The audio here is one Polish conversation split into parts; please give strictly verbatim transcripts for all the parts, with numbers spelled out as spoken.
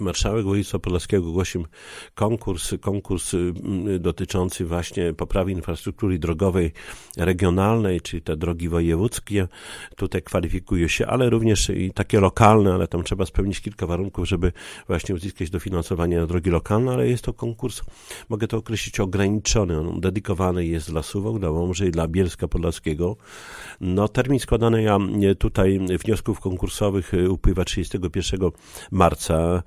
Marszałek województwa podlaskiego ogłosił konkurs, konkurs dotyczący właśnie poprawy infrastruktury drogowej regionalnej, czyli te drogi wojewódzkie. Tutaj kwalifikuje się, ale również i takie lokalne, ale tam trzeba spełnić kilka warunków, żeby właśnie uzyskać dofinansowanie na drogi lokalne, ale jest to konkurs, mogę to określić, ograniczony. On dedykowany jest dla Suwałk, dla Łomży i dla Bielska Podlaskiego. No, termin składania tutaj wniosków konkursowych upływa trzydziestego pierwszego marca.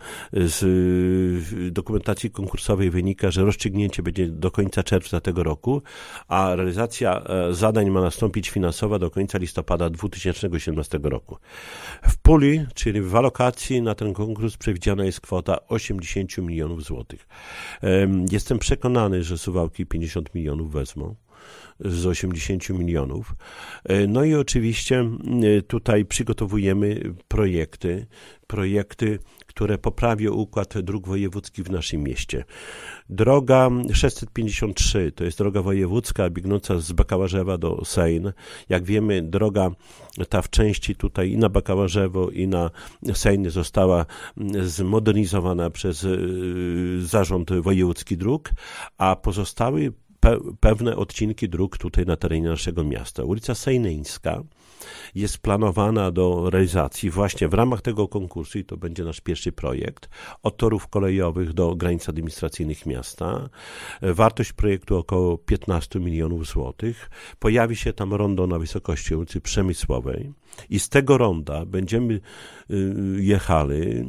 Z dokumentacji konkursowej wynika, że rozstrzygnięcie będzie do końca czerwca tego roku, a realizacja zadań ma nastąpić finansowa do końca listopada dwa tysiące siedemnastego roku. W puli, czyli w alokacji na ten konkurs przewidziana jest kwota osiemdziesiąt milionów złotych. Jestem przekonany, że Suwałki pięćdziesiąt milionów wezmą z osiemdziesięciu milionów. No i oczywiście tutaj przygotowujemy projekty, projekty, które poprawią układ dróg wojewódzkich w naszym mieście. Droga sześćset pięćdziesiąt trzy to jest droga wojewódzka biegnąca z Bakałarzewa do Sejn. Jak wiemy, droga ta w części tutaj i na Bakałarzewo, i na Sejny została zmodernizowana przez Zarząd Wojewódzki Dróg, a pozostały pewne odcinki dróg tutaj na terenie naszego miasta. Ulica Sejneńska jest planowana do realizacji właśnie w ramach tego konkursu i to będzie nasz pierwszy projekt od torów kolejowych do granic administracyjnych miasta. Wartość projektu około piętnaście milionów złotych. Pojawi się tam rondo na wysokości ulicy Przemysłowej i z tego ronda będziemy jechali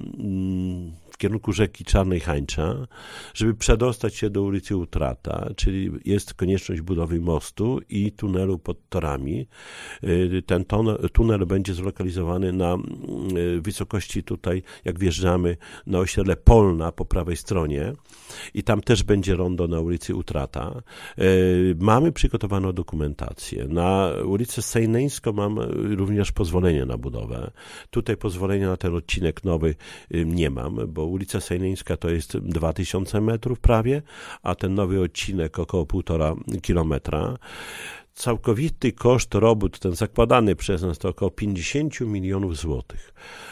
w kierunku rzeki Czarnej Hańcza, żeby przedostać się do ulicy Utrata, czyli jest konieczność budowy mostu i tunelu pod torami. Ten tunel będzie zlokalizowany na wysokości tutaj, jak wjeżdżamy na osiedle Polna po prawej stronie i tam też będzie rondo na ulicy Utrata. Mamy przygotowaną dokumentację. Na ulicę Sejneńską mam również pozwolenie na budowę. Tutaj pozwolenia na ten odcinek nowy nie mam, bo ulica Sejneńska to jest dwa tysiące metrów prawie, a ten nowy odcinek około półtora kilometra. Całkowity koszt robót, ten zakładany przez nas, to około pięćdziesiąt milionów złotych.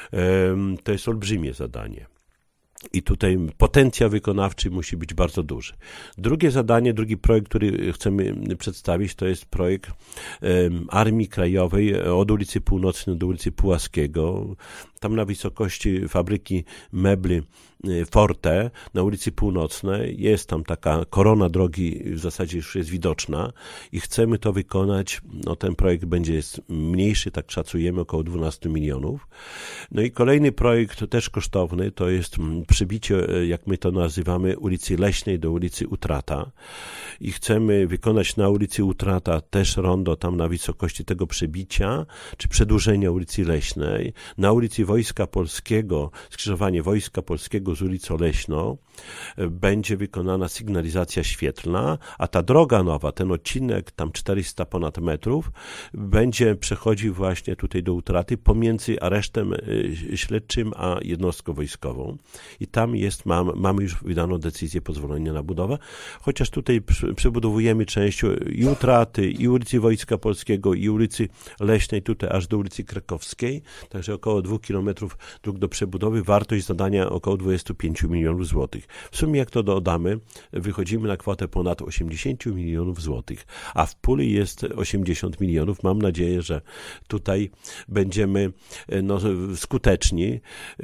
To jest olbrzymie zadanie. I tutaj potencjał wykonawczy musi być bardzo duży. Drugie zadanie, drugi projekt, który chcemy przedstawić, to jest projekt um, Armii Krajowej od ulicy Północnej do ulicy Pułaskiego. Tam na wysokości fabryki mebli Forte na ulicy Północnej jest tam taka korona drogi, w zasadzie już jest widoczna i chcemy to wykonać. No, ten projekt będzie jest mniejszy, tak szacujemy, około dwanaście milionów. No i kolejny projekt, też kosztowny, to jest przybicie, jak my to nazywamy, ulicy Leśnej do ulicy Utrata i chcemy wykonać na ulicy Utrata też rondo tam na wysokości tego przebicia, czy przedłużenia ulicy Leśnej. Na ulicy Wojska Polskiego, skrzyżowanie Wojska Polskiego z ulicą Leśną, będzie wykonana sygnalizacja świetlna, a ta droga nowa, ten odcinek, tam czterysta ponad metrów, będzie przechodził właśnie tutaj do Utraty pomiędzy aresztem śledczym a jednostką wojskową. I tam jest, mam, mamy już wydaną decyzję pozwolenia na budowę, chociaż tutaj przebudowujemy część i Utraty, i ulicy Wojska Polskiego, i ulicy Leśnej, tutaj aż do ulicy Krakowskiej, także około dwóch kilometrów dróg do przebudowy, wartość zadania około dwadzieścia pięć milionów złotych. W sumie jak to dodamy, wychodzimy na kwotę ponad osiemdziesiąt milionów złotych, a w puli jest osiemdziesiąt milionów. Mam nadzieję, że tutaj będziemy no, skuteczni.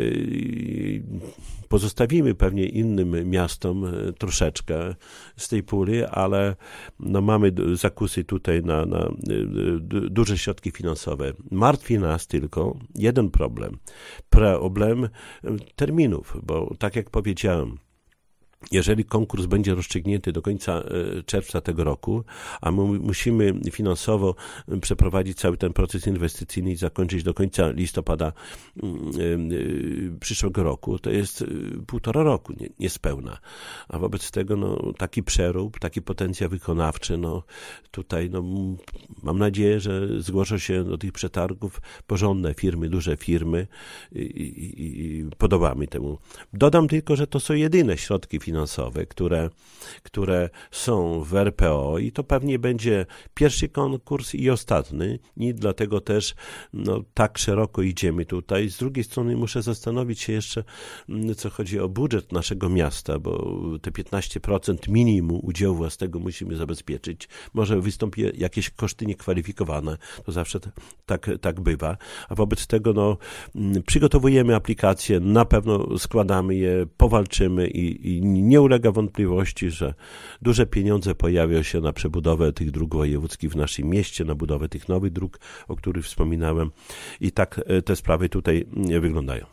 Pozostawimy pewnie innym miastom troszeczkę z tej puli, ale no, mamy zakusy tutaj na, na duże środki finansowe. Martwi nas tylko jeden problem. Problem terminów, bo tak jak powiedziałem, jeżeli konkurs będzie rozstrzygnięty do końca czerwca tego roku, a my musimy finansowo przeprowadzić cały ten proces inwestycyjny i zakończyć do końca listopada przyszłego roku, to jest półtora roku niespełna. A wobec tego no, taki przerób, taki potencjał wykonawczy, no tutaj no, mam nadzieję, że zgłoszą się do tych przetargów porządne firmy, duże firmy i, i, i podoba mi temu. Dodam tylko, że to są jedyne środki finansowe finansowe, które, które są w R P O i to pewnie będzie pierwszy konkurs i ostatni i dlatego też no, tak szeroko idziemy tutaj. Z drugiej strony muszę zastanowić się jeszcze, co chodzi o budżet naszego miasta, bo te piętnaście procent minimum udziału własnego musimy zabezpieczyć. Może wystąpi jakieś koszty niekwalifikowane, to zawsze tak, tak bywa, a wobec tego no, przygotowujemy aplikacje, na pewno składamy je, powalczymy i, i nie ulega wątpliwości, że duże pieniądze pojawią się na przebudowę tych dróg wojewódzkich w naszym mieście, na budowę tych nowych dróg, o których wspominałem i tak te sprawy tutaj wyglądają.